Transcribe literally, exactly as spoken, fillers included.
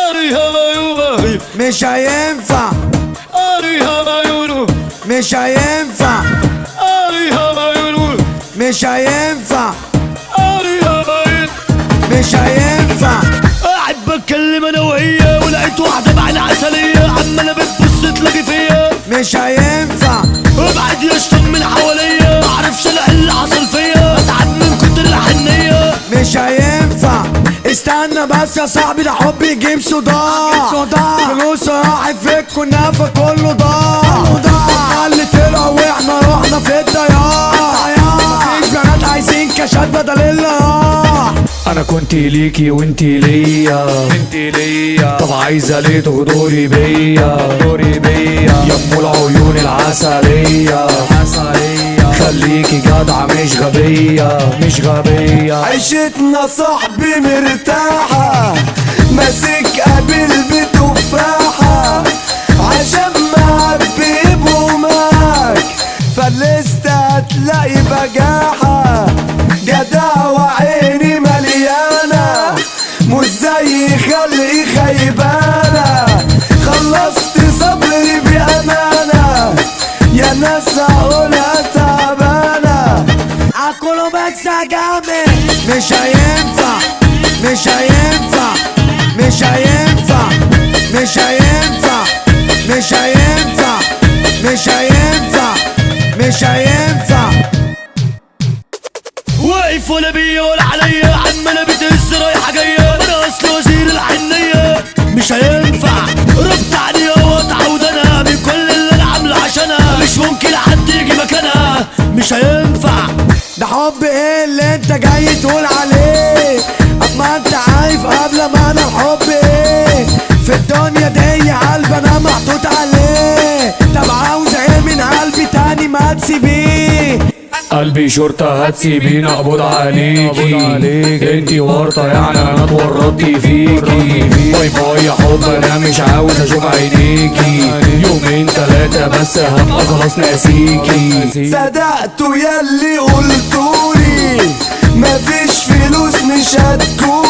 مش هينفع مش هينفع مش هينفع مش هينفع. قاعد بتكلم انا وهي ولقيت واحده بعين عسليه عماله بتبص تلاقي فيا. مش هينفع ابعد يشطب من حواليا معرفش انا اللي حصل فيا اتعب من كتر الحنيه. مش هينفع استنى بس يا صاحبي ده حب يجيب صداع فلوس راحت في الكنافه كله ضاع اللي طلعوا واحنا رحنا في الضياع. مفيش بنات عايزين كاشات بدل اللي راح. انا كنت ليكي وانتي ليا انتي ليا طب عايزه ليه تغدري بيا تغدري بيا يا ام العيون العسليه عسليه خليكي جدعه مش غبيه مش غبيه. عيشتنا صاحبي مرتاحه ماسك قابل بتفاحه عشان معبي بوماك فلست هتلاقي بجاحه جدع وعيني مليانه مش زي خلقي خيبانه خلصت صبري بامانه يا ناس هقولها تعبانه عالكله بس جامد. مش هينفع مش هينفع مش هينفع مش هينفع مش هينفع مش هينفع مش هينفع. واقف ولا بيا ولا عليا عماله بتهز رايحه جايه انا اصل وزير الحنيه. مش هينفع ربط عليا واتعود انا من كل اللي انا عامله عشانها مش ممكن حد يجي مكانها. مش هينفع ده حب ايه اللي انت جاي تقول عليه اما انت عارف قبل ما انا الحب ايه في الدنيا دي قلب انا محطوط عليه. طب عاوز ايه من قلبي تاني ما تسيبيه. قلبي شرطة هتسيبيني اقبض عليكي انتي ورطة يعني انا اتورطت فيكي. باي باي يا حب انا مش عاوز اشوف عينيكي يومين تلاتة بس هبقى خلاص ناسيكي. صدقتوا ياللي قلتولي مفيش فلوس مش هتكون